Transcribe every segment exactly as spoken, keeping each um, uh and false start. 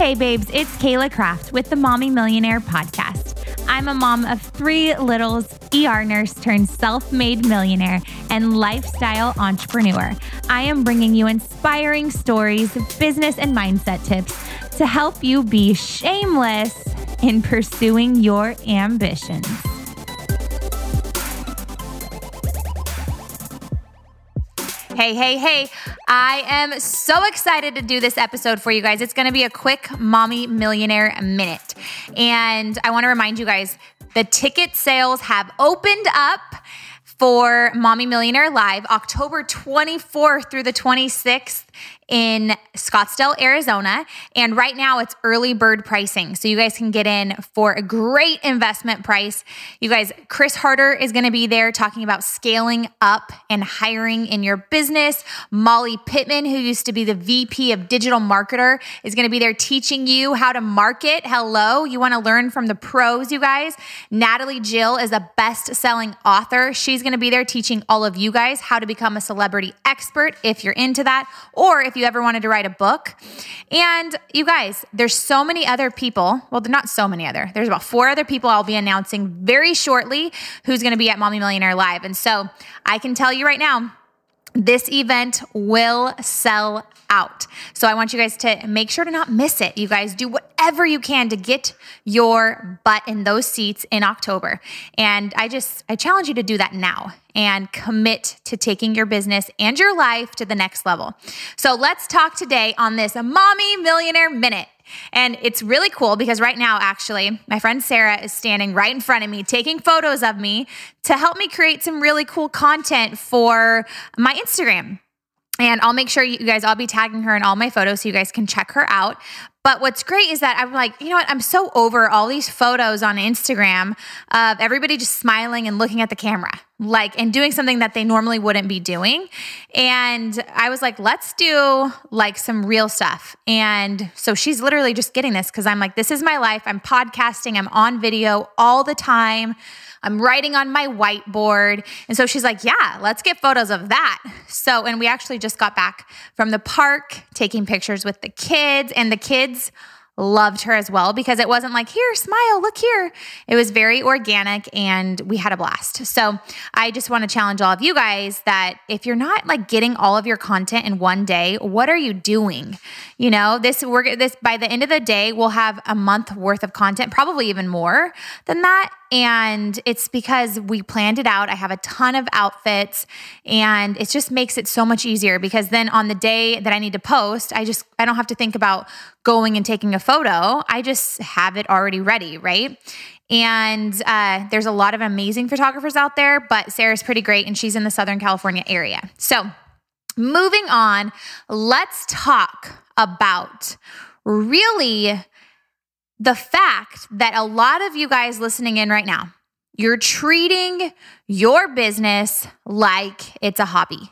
Hey babes, it's Kayla Kraft with the Mommy Millionaire podcast. I'm a mom of three littles, E R nurse turned self-made millionaire, and lifestyle entrepreneur. I am bringing you inspiring stories, business and mindset tips to help you be shameless in pursuing your ambitions. Hey, hey, hey. I am so excited to do this episode for you guys. It's going to be a quick Mommy Millionaire minute. And I want to remind you guys, the ticket sales have opened up for Mommy Millionaire Live October twenty-fourth through the twenty-sixth in Scottsdale, Arizona. And right now it's early bird pricing. So you guys can get in for a great investment price. You guys, Chris Harder is going to be there talking about scaling up and hiring in your business. Molly Pittman, who used to be the V P of Digital Marketer, is going to be there teaching you how to market. Hello. You want to learn from the pros, you guys. Natalie Jill is a best-selling author. She's going to be there teaching all of you guys how to become a celebrity expert if you're into that, or if you ever wanted to write a book. And you guys, there's so many other people. Well, not so many other. There's about four other people I'll be announcing very shortly who's going to be at Mommy Millionaire Live. And so I can tell you right now, this event will sell out. So I want you guys to make sure to not miss it. You guys do whatever you can to get your butt in those seats in October. And I just, I challenge you to do that now and commit to taking your business and your life to the next level. So let's talk today on this Mommy Millionaire Minute. And it's really cool because right now, actually, my friend Sarah is standing right in front of me, taking photos of me to help me create some really cool content for my Instagram. And I'll make sure you guys, I'll be tagging her in all my photos so you guys can check her out. But what's great is that I'm like, you know what? I'm so over all these photos on Instagram of everybody just smiling and looking at the camera, like, and doing something that they normally wouldn't be doing. And I was like, let's do like some real stuff. And so she's literally just getting this because I'm like, this is my life. I'm podcasting. I'm on video all the time. I'm writing on my whiteboard. And so she's like, yeah, let's get photos of that. So, and we actually just got back from the park taking pictures with the kids, and the kids loved her as well because it wasn't like, here, smile, look here. It was very organic and we had a blast. So I just want to challenge all of you guys that if you're not like getting all of your content in one day, what are you doing? You know, this, we're this, by the end of the day, we'll have a month worth of content, probably even more than that. And it's because we planned it out. I have a ton of outfits and it just makes it so much easier because then on the day that I need to post, I just, I don't have to think about going and taking a photo. I just have it already ready, right? And uh, there's a lot of amazing photographers out there, but Sarah's pretty great and she's in the Southern California area. So moving on, let's talk about really the fact that a lot of you guys listening in right now, you're treating your business like it's a hobby.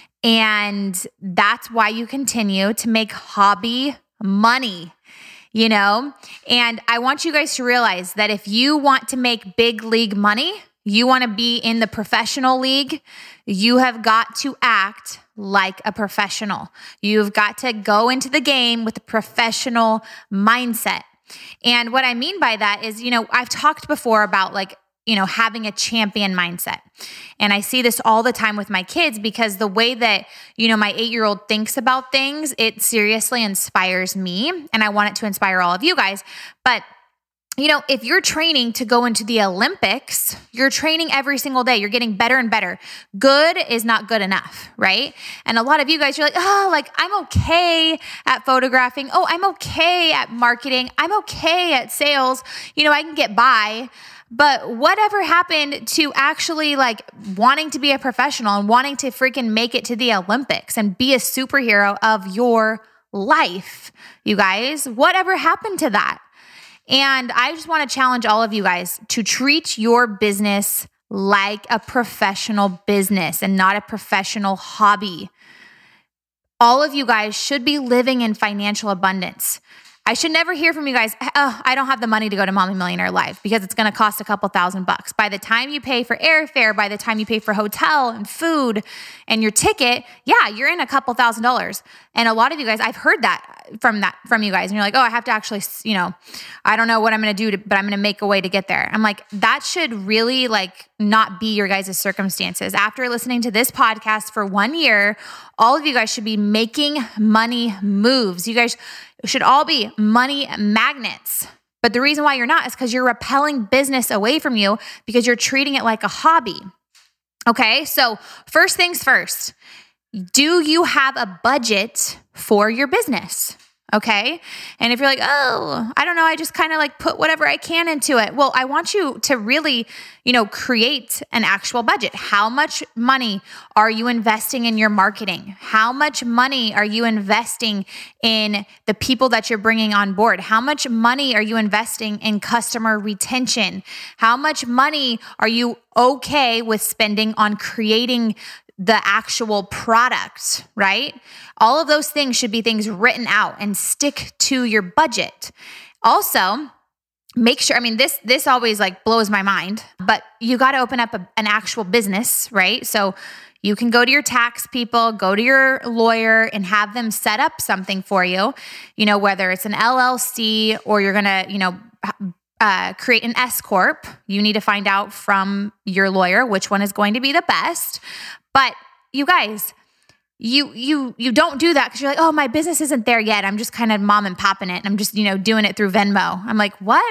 And that's why you continue to make hobby money, you know? And I want you guys to realize that if you want to make big league money, you want to be in the professional league, you have got to act like a professional. You've got to go into the game with a professional mindset. And what I mean by that is, you know, I've talked before about like, you know, having a champion mindset. And I see this all the time with my kids because the way that, you know, my eight-year-old thinks about things, it seriously inspires me. And I want it to inspire all of you guys. But you know, if you're training to go into the Olympics, you're training every single day. You're getting better and better. Good is not good enough, right? And a lot of you guys, you're like, oh, like I'm okay at photographing. Oh, I'm okay at marketing. I'm okay at sales. You know, I can get by. But whatever happened to actually like wanting to be a professional and wanting to freaking make it to the Olympics and be a superhero of your life, you guys? Whatever happened to that? And I just want to challenge all of you guys to treat your business like a professional business and not a professional hobby. All of you guys should be living in financial abundance. I should never hear from you guys, oh, I don't have the money to go to Mommy Millionaire Live because it's going to cost a couple thousand bucks. By the time you pay for airfare, by the time you pay for hotel and food and your ticket, yeah, you're in a couple thousand dollars. And a lot of you guys, I've heard that from that from you guys. And you're like, oh, I have to actually, you know, I don't know what I'm going to do, to, but I'm going to make a way to get there. I'm like, that should really like not be your guys' circumstances. After listening to this podcast for one year, all of you guys should be making money moves. You guys should all be money magnets. But the reason why you're not is because you're repelling business away from you because you're treating it like a hobby. Okay, so first things first, do you have a budget for your business? Okay. And if you're like, oh, I don't know, I just kind of like put whatever I can into it. Well, I want you to really, you know, create an actual budget. How much money are you investing in your marketing? How much money are you investing in the people that you're bringing on board? How much money are you investing in customer retention? How much money are you okay with spending on creating the actual product, right? All of those things should be things written out and stick to your budget. Also, make sure, I mean, this this always like blows my mind, but you got to open up a, an actual business, right? So you can go to your tax people, go to your lawyer and have them set up something for you, you know, whether it's an L L C or you're going to, you know, Uh, create an S corp. You need to find out from your lawyer which one is going to be the best. But you guys, you you you don't do that because you're like, oh, my business isn't there yet. I'm just kind of mom and popping it. I'm just, you know, doing it through Venmo. I'm like, what?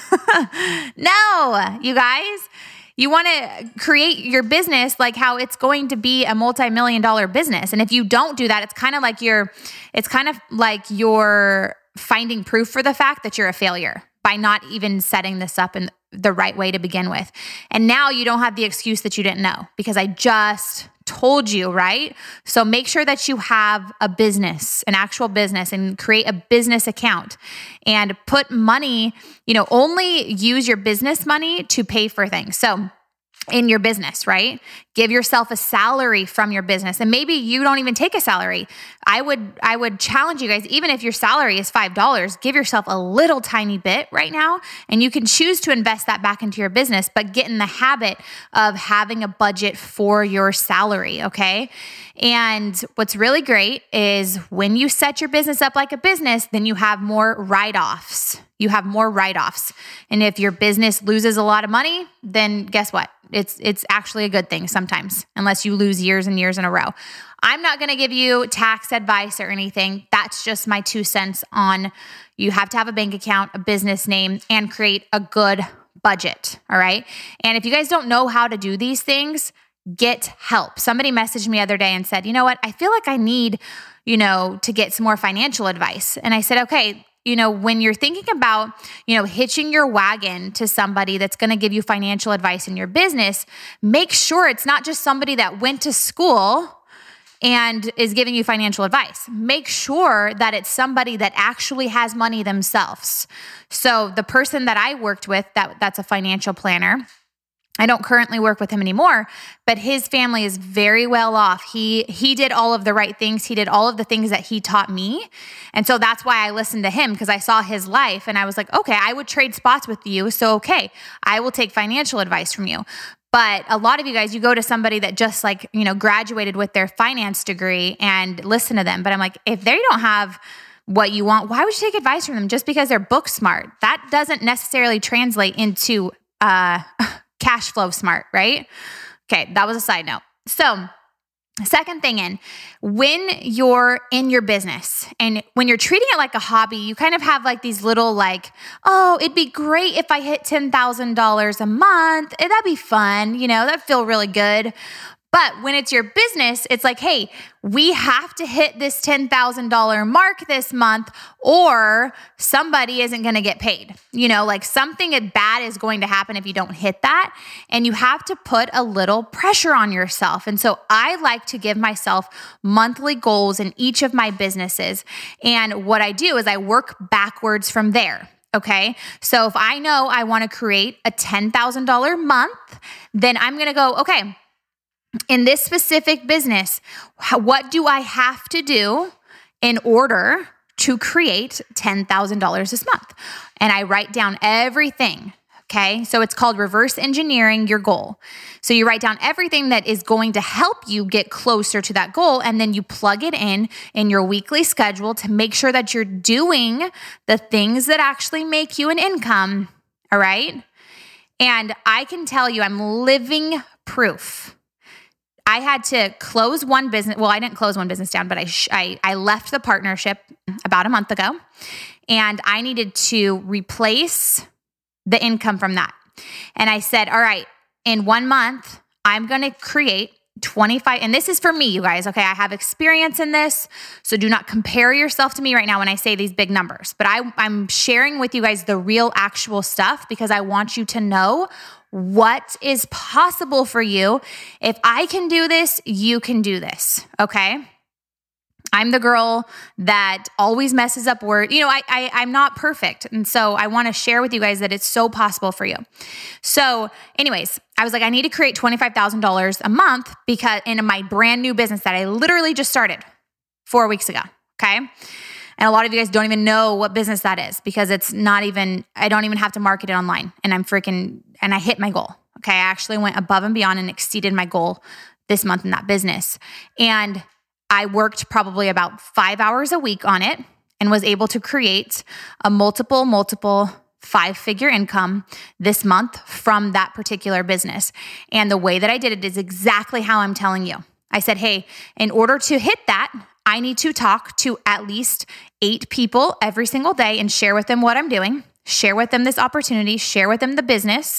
No, you guys. You want to create your business like how it's going to be a multi-million dollar business. And if you don't do that, it's kind of like you're, it's kind of like you're finding proof for the fact that you're a failure by not even setting this up in the right way to begin with. And now you don't have the excuse that you didn't know because I just told you, right? So make sure that you have a business, an actual business, and create a business account and put money, you know, only use your business money to pay for things. So in your business, right? Give yourself a salary from your business. And maybe you don't even take a salary. I would I would challenge you guys, even if your salary is five dollars, give yourself a little tiny bit right now. And you can choose to invest that back into your business, but get in the habit of having a budget for your salary, okay? And what's really great is when you set your business up like a business, then you have more write-offs. You have more write-offs. And if your business loses a lot of money, then guess what? It's it's actually a good thing sometimes, unless you lose years and years in a row. I'm not going to give you tax advice or anything. That's just my two cents on you have to have a bank account, a business name, and create a good budget, all right? And if you guys don't know how to do these things, get help. Somebody messaged me the other day and said, you know what? I feel like I need, you know, to get some more financial advice. And I said, okay, you know, when you're thinking about, you know, hitching your wagon to somebody that's going to give you financial advice in your business, make sure it's not just somebody that went to school and is giving you financial advice. Make sure that it's somebody that actually has money themselves. So the person that I worked with, that that's a financial planner, I don't currently work with him anymore, but his family is very well off. He he did all of the right things. He did all of the things that he taught me. And so that's why I listened to him, because I saw his life and I was like, okay, I would trade spots with you. So, okay, I will take financial advice from you. But a lot of you guys, you go to somebody that just like, you know, graduated with their finance degree and listen to them. But I'm like, if they don't have what you want, why would you take advice from them just because they're book smart? That doesn't necessarily translate into uh cash flow smart, right? Okay, that was a side note. So, second thing in, when you're in your business and when you're treating it like a hobby, you kind of have like these little like, oh, it'd be great if I hit ten thousand dollars a month. That'd be fun. You know, that'd feel really good. But when it's your business, it's like, hey, we have to hit this ten thousand dollars mark this month or somebody isn't going to get paid. You know, like something bad is going to happen if you don't hit that. And you have to put a little pressure on yourself. And so I like to give myself monthly goals in each of my businesses. And what I do is I work backwards from there. Okay. So if I know I want to create a ten thousand dollars month, then I'm going to go, okay, in this specific business, what do I have to do in order to create ten thousand dollars this month. And I write down everything. Okay. So it's called reverse engineering your goal. So you write down everything that is going to help you get closer to that goal. And then you plug it in in your weekly schedule to make sure that you're doing the things that actually make you an income. All right. And I can tell you, I'm living proof. I had to close one business. Well, I didn't close one business down, but I, sh- I, I left the partnership about a month ago, and I needed to replace the income from that. And I said, all right, in one month, I'm going to create twenty-five, and this is for me, you guys, okay? I have experience in this, so do not compare yourself to me right now when I say these big numbers. But I, I'm sharing with you guys the real actual stuff because I want you to know what is possible for you. If I can do this, you can do this, okay? I'm the girl that always messes up words. You know, I, I, I'm not perfect. And so I want to share with you guys that it's so possible for you. So anyways, I was like, I need to create twenty-five thousand dollars a month because in my brand new business that I literally just started four weeks ago. Okay. And a lot of you guys don't even know what business that is because it's not even, I don't even have to market it online, and I'm freaking, and I hit my goal. Okay. I actually went above and beyond and exceeded my goal this month in that business. And I worked probably about five hours a week on it and was able to create a multiple, multiple five-figure income this month from that particular business. And the way that I did it is exactly how I'm telling you. I said, hey, in order to hit that, I need to talk to at least eight people every single day and share with them what I'm doing, share with them this opportunity, share with them the business.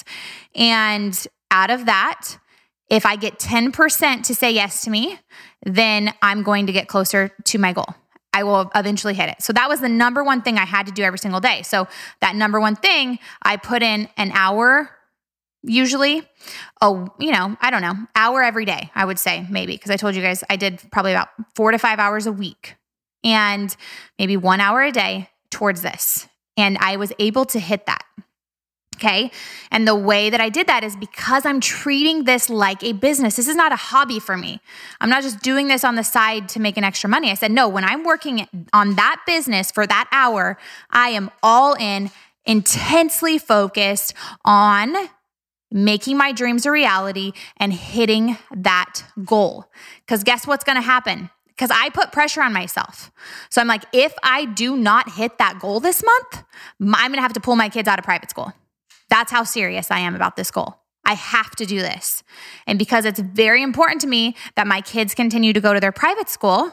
And out of that, if I get ten percent to say yes to me, then I'm going to get closer to my goal. I will eventually hit it. So that was the number one thing I had to do every single day. So that number one thing, I put in an hour, usually, oh, you know, I don't know, hour every day, I would say maybe, because I told you guys I did probably about four to five hours a week and maybe one hour a day towards this. And I was able to hit that. Okay. And the way that I did that is because I'm treating this like a business. This is not a hobby for me. I'm not just doing this on the side to make an extra money. I said, no, when I'm working on that business for that hour, I am all in, intensely focused on making my dreams a reality and hitting that goal. Because guess what's going to happen? Because I put pressure on myself. So I'm like, if I do not hit that goal this month, I'm going to have to pull my kids out of private school. That's how serious I am about this goal. I have to do this. And because it's very important to me that my kids continue to go to their private school,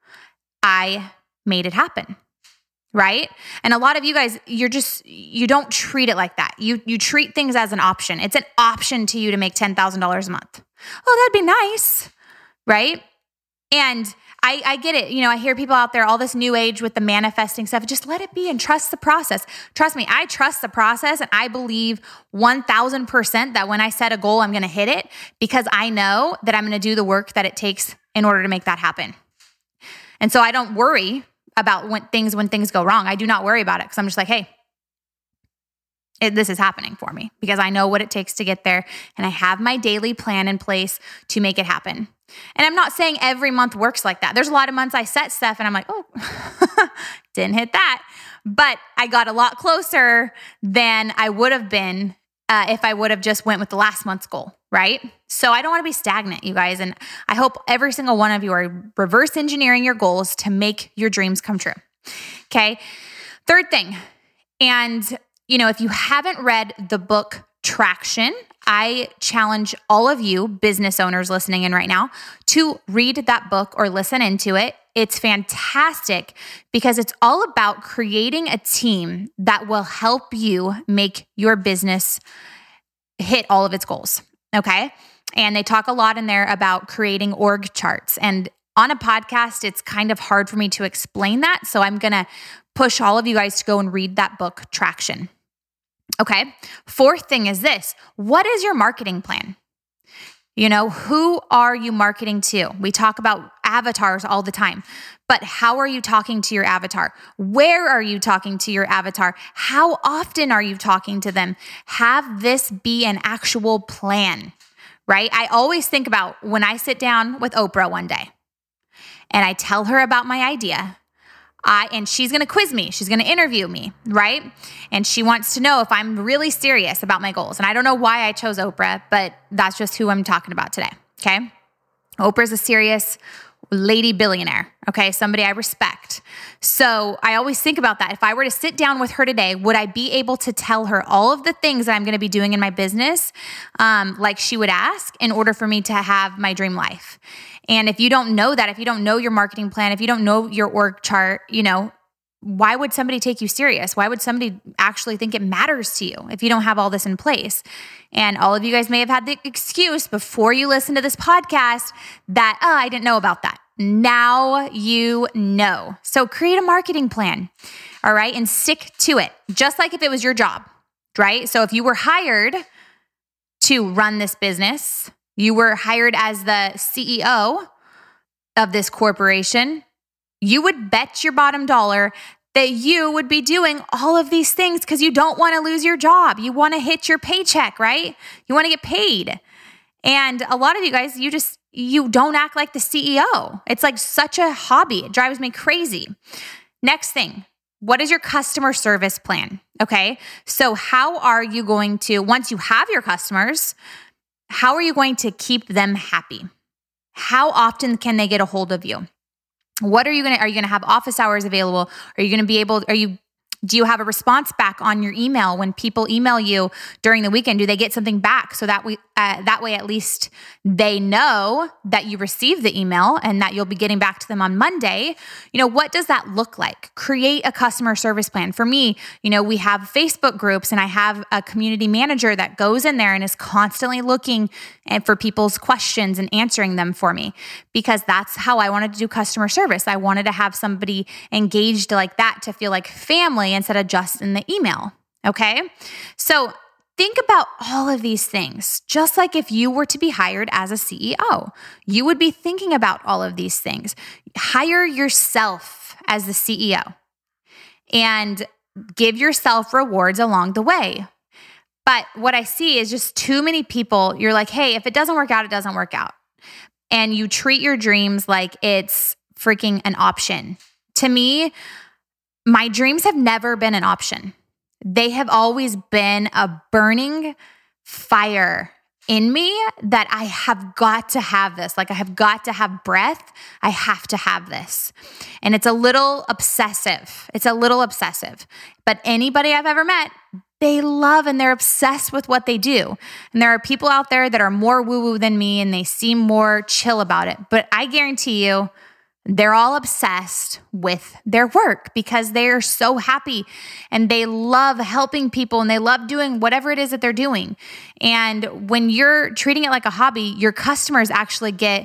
I made it happen. Right? And a lot of you guys, you're just, you don't treat it like that. You you treat things as an option. It's an option to you to make ten thousand dollars a month. Oh, that'd be nice. Right? And I, I get it. You know, I hear people out there, all this new age with the manifesting stuff. Just let it be and trust the process. Trust me, I trust the process, and I believe one thousand percent that when I set a goal, I'm going to hit it because I know that I'm going to do the work that it takes in order to make that happen. And so I don't worry about when things, when things go wrong. I do not worry about it because I'm just like, hey, it, this is happening for me because I know what it takes to get there, and I have my daily plan in place to make it happen. And I'm not saying every month works like that. There's a lot of months I set stuff and I'm like, oh, didn't hit that. But I got a lot closer than I would have been uh, if I would have just went with the last month's goal, right? So I don't want to be stagnant, you guys. And I hope every single one of you are reverse engineering your goals to make your dreams come true. Okay. Third thing. And, you know, if you haven't read the book Traction, I challenge all of you business owners listening in right now to read that book or listen into it. It's fantastic because it's all about creating a team that will help you make your business hit all of its goals. Okay. And they talk a lot in there about creating org charts. And on a podcast, it's kind of hard for me to explain that. So I'm going to push all of you guys to go and read that book, Traction. Okay. Fourth thing is this. What is your marketing plan? You know, who are you marketing to? We talk about avatars all the time, but how are you talking to your avatar? Where are you talking to your avatar? How often are you talking to them? Have this be an actual plan, right? I always think about when I sit down with Oprah one day and I tell her about my idea, I, and she's going to quiz me. She's going to interview me, right? And she wants to know if I'm really serious about my goals. And I don't know why I chose Oprah, but that's just who I'm talking about today. Okay. Oprah's a serious lady billionaire. Okay. Somebody I respect. So I always think about that. If I were to sit down with her today, would I be able to tell her all of the things that I'm going to be doing in my business, um, like she would ask, in order for me to have my dream life? And if you don't know that, if you don't know your marketing plan, if you don't know your org chart, you know, why would somebody take you serious? Why would somebody actually think it matters to you if you don't have all this in place? And all of you guys may have had the excuse before you listen to this podcast that, oh, I didn't know about that. Now you know. So create a marketing plan, all right? And stick to it, just like if it was your job, right? So if you were hired to run this business, you were hired as the C E O of this corporation, you would bet your bottom dollar that you would be doing all of these things because you don't want to lose your job. You want to hit your paycheck, right? You want to get paid. And a lot of you guys, you just, you don't act like the C E O. It's like such a hobby. It drives me crazy. Next thing, what is your customer service plan? Okay. So how are you going to, once you have your customers, how are you going to keep them happy? How often can they get a hold of you? What are you going to, are you going to have office hours available? Are you going to be able, are you, do you have a response back on your email when people email you during the weekend? Do they get something back so that we, uh, that way at least they know that you received the email and that you'll be getting back to them on Monday? You know, what does that look like? Create a customer service plan. For me, you know, we have Facebook groups and I have a community manager that goes in there and is constantly looking for people's questions and answering them for me, because that's how I wanted to do customer service. I wanted to have somebody engaged like that to feel like family instead of just in the email. Okay. So think about all of these things, just like if you were to be hired as a C E O, you would be thinking about all of these things. Hire yourself as the C E O and give yourself rewards along the way. But what I see is just too many people, you're like, hey, if it doesn't work out, it doesn't work out. And you treat your dreams like it's freaking an option. To me, my dreams have never been an option. They have always been a burning fire in me that I have got to have this. Like I have got to have breath. I have to have this. And it's a little obsessive. It's a little obsessive. But anybody I've ever met, they love and they're obsessed with what they do. And there are people out there that are more woo-woo than me and they seem more chill about it. But I guarantee you, they're all obsessed with their work because they are so happy and they love helping people and they love doing whatever it is that they're doing. And when you're treating it like a hobby, your customers actually get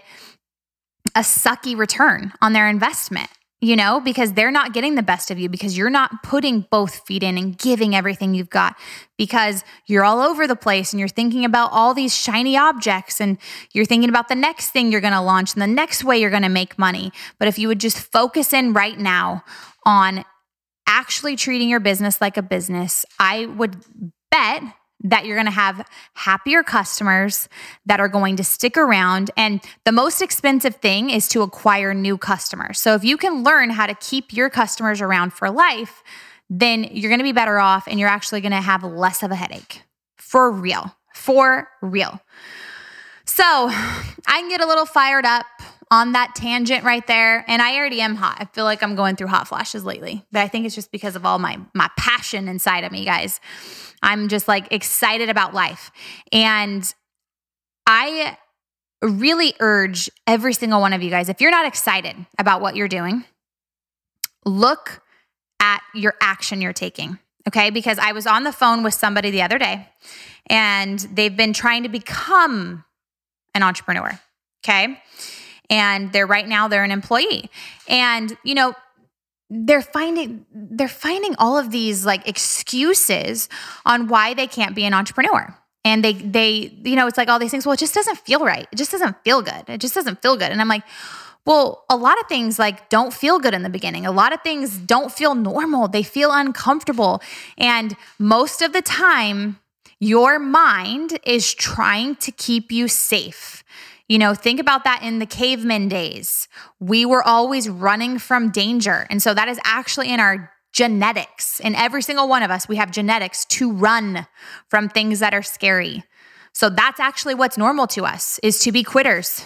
a sucky return on their investment, you know, because they're not getting the best of you because you're not putting both feet in and giving everything you've got, because you're all over the place and you're thinking about all these shiny objects and you're thinking about the next thing you're going to launch and the next way you're going to make money. But if you would just focus in right now on actually treating your business like a business, I would bet that you're going to have happier customers that are going to stick around. And the most expensive thing is to acquire new customers. So if you can learn how to keep your customers around for life, then you're going to be better off and you're actually going to have less of a headache. For real. For real. So I can get a little fired up on that tangent right there. And I already am hot. I feel like I'm going through hot flashes lately, but I think it's just because of all my, my passion inside of me, guys. I'm just like excited about life. And I really urge every single one of you guys, if you're not excited about what you're doing, look at your action you're taking. Okay. Because I was on the phone with somebody the other day and they've been trying to become an entrepreneur. Okay. And they're right now they're an employee. And, you know, they're finding, they're finding all of these like excuses on why they can't be an entrepreneur. And they, they, you know, it's like all these things, well, it just doesn't feel right. It just doesn't feel good. It just doesn't feel good. And I'm like, well, a lot of things like don't feel good in the beginning. A lot of things don't feel normal. They feel uncomfortable. And most of the time, your mind is trying to keep you safe. You know, think about that in the caveman days. We were always running from danger. And so that is actually in our genetics. In every single one of us, we have genetics to run from things that are scary. So that's actually what's normal to us, is to be quitters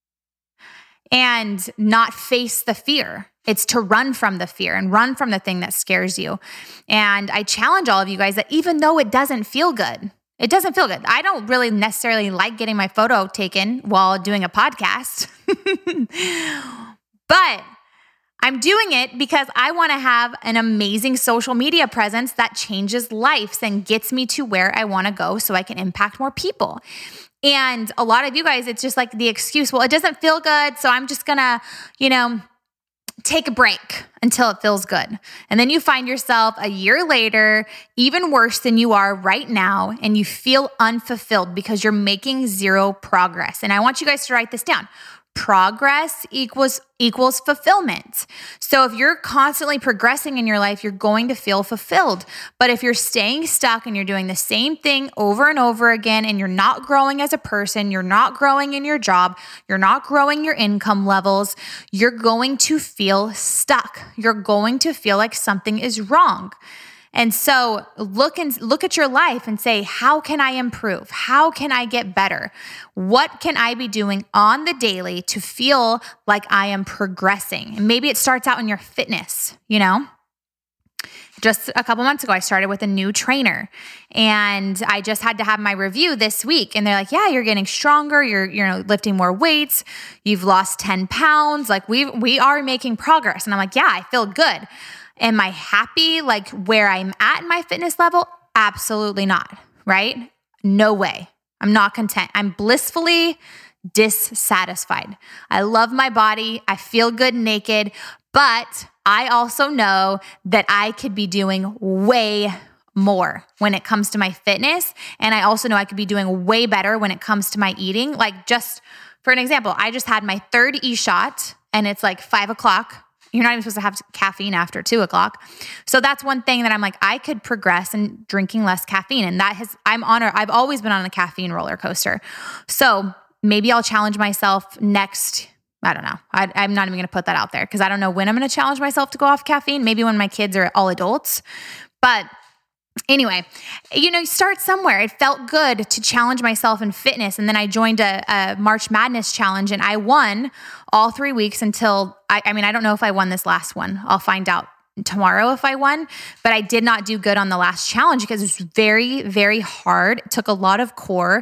and not face the fear. It's to run from the fear and run from the thing that scares you. And I challenge all of you guys that even though it doesn't feel good, it doesn't feel good. I don't really necessarily like getting my photo taken while doing a podcast, but I'm doing it because I want to have an amazing social media presence that changes lives and gets me to where I want to go so I can impact more people. And a lot of you guys, it's just like the excuse, well, it doesn't feel good, so I'm just going to, you know, take a break until it feels good. And then you find yourself a year later, even worse than you are right now, and you feel unfulfilled because you're making zero progress. And I want you guys to write this down. Progress equals equals fulfillment. So if you're constantly progressing in your life, you're going to feel fulfilled. But if you're staying stuck and you're doing the same thing over and over again, and you're not growing as a person, you're not growing in your job, you're not growing your income levels, you're going to feel stuck. You're going to feel like something is wrong. And so look and look at your life and say, how can I improve? How can I get better? What can I be doing on the daily to feel like I am progressing? And maybe it starts out in your fitness, you know? Just a couple months ago, I started with a new trainer, and I just had to have my review this week. And they're like, yeah, you're getting stronger. You're, you know, lifting more weights. You've lost ten pounds. Like we, we are making progress. And I'm like, yeah, I feel good. Am I happy like where I'm at in my fitness level? Absolutely not, right? No way. I'm not content. I'm blissfully dissatisfied. I love my body. I feel good naked, but I also know that I could be doing way more when it comes to my fitness. And I also know I could be doing way better when it comes to my eating. Like, just for an example, I just had my third e-shot and it's like five o'clock. You're not even supposed to have caffeine after two o'clock. So that's one thing that I'm like, I could progress in drinking less caffeine. And that has, I'm on, a, I've always been on a caffeine roller coaster. So maybe I'll challenge myself next. I don't know. I, I'm not even going to put that out there because I don't know when I'm going to challenge myself to go off caffeine. Maybe when my kids are all adults. But anyway, you know, you start somewhere. It felt good to challenge myself in fitness. And then I joined a, a March Madness challenge and I won all three weeks until, I, I mean, I don't know if I won this last one. I'll find out tomorrow if I won, but I did not do good on the last challenge because it was very, very hard. It took a lot of core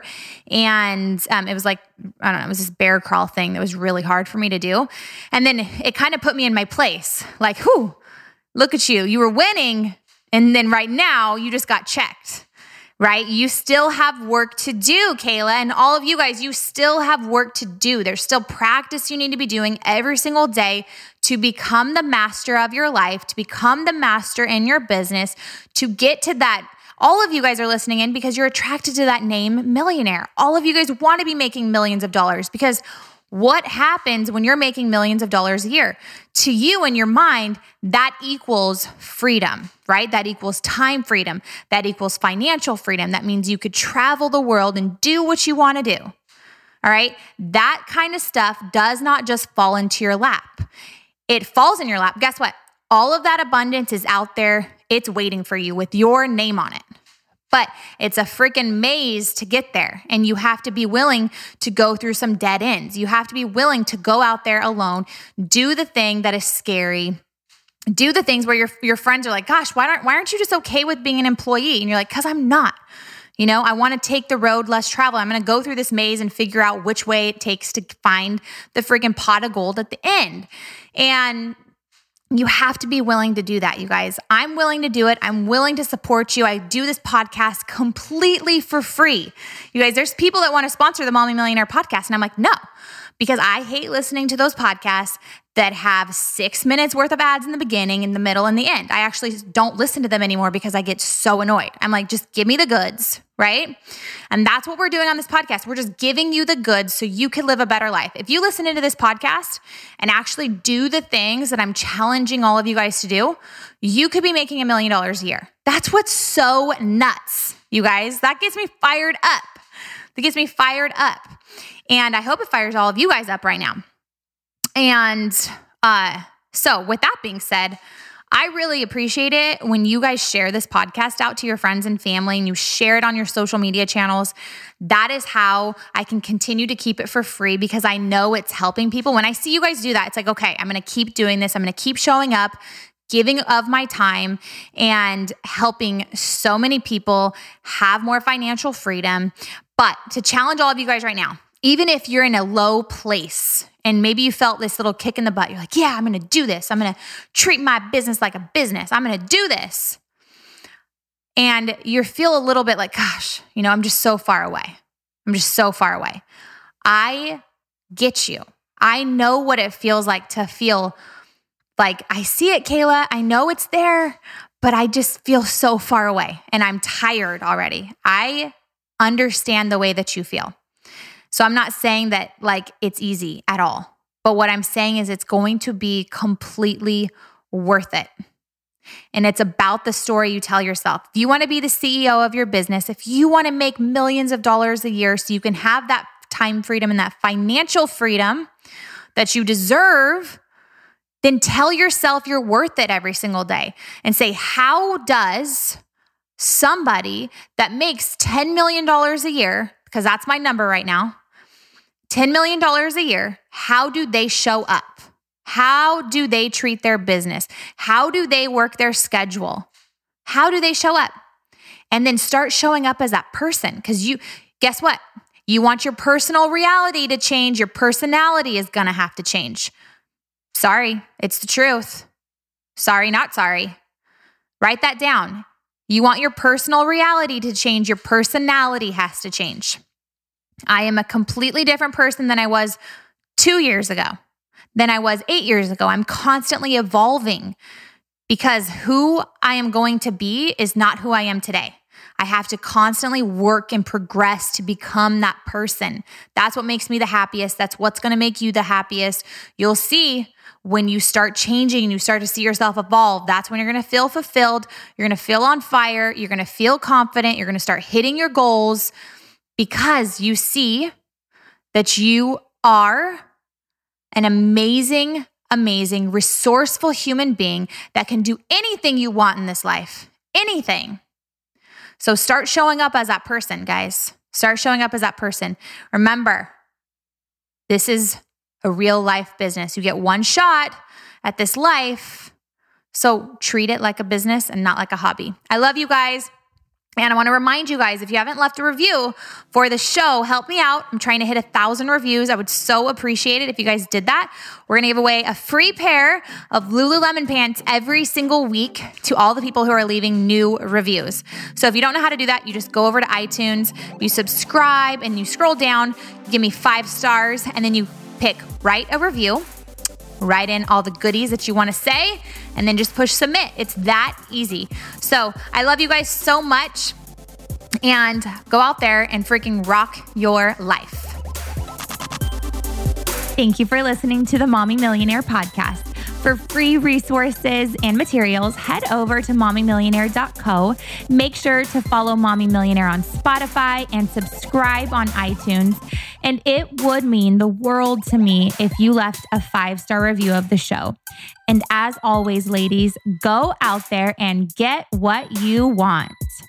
and um, it was like, I don't know, it was this bear crawl thing that was really hard for me to do. And then it kind of put me in my place. Like, whew, look at you. You were winning. And then right now you just got checked, right? You still have work to do, Kayla. And all of you guys, you still have work to do. There's still practice you need to be doing every single day to become the master of your life, to become the master in your business, to get to that. All of you guys are listening in because you're attracted to that name millionaire. All of you guys want to be making millions of dollars because what happens when you're making millions of dollars a year? To you in your mind, that equals freedom, right? That equals time freedom. That equals financial freedom. That means you could travel the world and do what you want to do. All right? That kind of stuff does not just fall into your lap. It falls in your lap. Guess what? All of that abundance is out there. It's waiting for you with your name on it. But it's a freaking maze to get there. And you have to be willing to go through some dead ends. You have to be willing to go out there alone, do the thing that is scary, do the things where your, your friends are like, gosh, why aren't, why aren't you just okay with being an employee? And you're like, because I'm not. You know, I want to take the road less travel. I'm going to go through this maze and figure out which way it takes to find the freaking pot of gold at the end. And you have to be willing to do that, you guys. I'm willing to do it. I'm willing to support you. I do this podcast completely for free. You guys, there's people that want to sponsor the Mommy Millionaire podcast. And I'm like, no, because I hate listening to those podcasts that have six minutes worth of ads in the beginning, in the middle, and the end. I actually don't listen to them anymore because I get so annoyed. I'm like, just give me the goods, right? And that's what we're doing on this podcast. We're just giving you the goods so you can live a better life. If you listen into this podcast and actually do the things that I'm challenging all of you guys to do, you could be making a million dollars a year. That's what's so nuts, you guys. That gets me fired up. that gets me fired up. And I hope it fires all of you guys up right now. And uh, so with that being said, I really appreciate it when you guys share this podcast out to your friends and family and you share it on your social media channels. That is how I can continue to keep it for free because I know it's helping people. When I see you guys do that, it's like, okay, I'm going to keep doing this. I'm going to keep showing up, giving of my time and helping so many people have more financial freedom. But to challenge all of you guys right now, even if you're in a low place and maybe you felt this little kick in the butt, you're like, yeah, I'm going to do this. I'm going to treat my business like a business. I'm going to do this. And you feel a little bit like, gosh, you know, I'm just so far away. I'm just so far away. I get you. I know what it feels like to feel like, I see it, Kayla. I know it's there, but I just feel so far away and I'm tired already. I understand the way that you feel. So I'm not saying that like it's easy at all, but what I'm saying is it's going to be completely worth it. And it's about the story you tell yourself. If you want to be the C E O of your business, if you want to make millions of dollars a year so you can have that time freedom and that financial freedom that you deserve, then tell yourself you're worth it every single day and say, how does somebody that makes ten million dollars a year, because that's my number right now, ten million dollars a year, how do they show up? How do they treat their business? How do they work their schedule? How do they show up? And then start showing up as that person. Because you, guess what? You want your personal reality to change. Your personality is going to have to change. Sorry, it's the truth. Sorry, not sorry. Write that down. You want your personal reality to change. Your personality has to change. I am a completely different person than I was two years ago, than I was eight years ago. I'm constantly evolving because who I am going to be is not who I am today. I have to constantly work and progress to become that person. That's what makes me the happiest. That's what's going to make you the happiest. You'll see when you start changing and you start to see yourself evolve, that's when you're going to feel fulfilled. You're going to feel on fire. You're going to feel confident. You're going to start hitting your goals because you see that you are an amazing, amazing, resourceful human being that can do anything you want in this life. Anything. So start showing up as that person, guys. Start showing up as that person. Remember, this is a real life business. You get one shot at this life, so treat it like a business and not like a hobby. I love you guys. And I want to remind you guys, if you haven't left a review for the show, help me out. I'm trying to hit a thousand reviews. I would so appreciate it if you guys did that. We're going to give away a free pair of Lululemon pants every single week to all the people who are leaving new reviews. So if you don't know how to do that, you just go over to iTunes, you subscribe, and you scroll down, you give me five stars, and then you pick write a review. Write in all the goodies that you want to say, and then just push submit. It's that easy. So I love you guys so much, and go out there and freaking rock your life. Thank you for listening to the Mommy Millionaire podcast. For free resources and materials, head over to mommy millionaire dot co. Make sure to follow Mommy Millionaire on Spotify and subscribe on iTunes. And it would mean the world to me if you left a five-star review of the show. And as always, ladies, go out there and get what you want.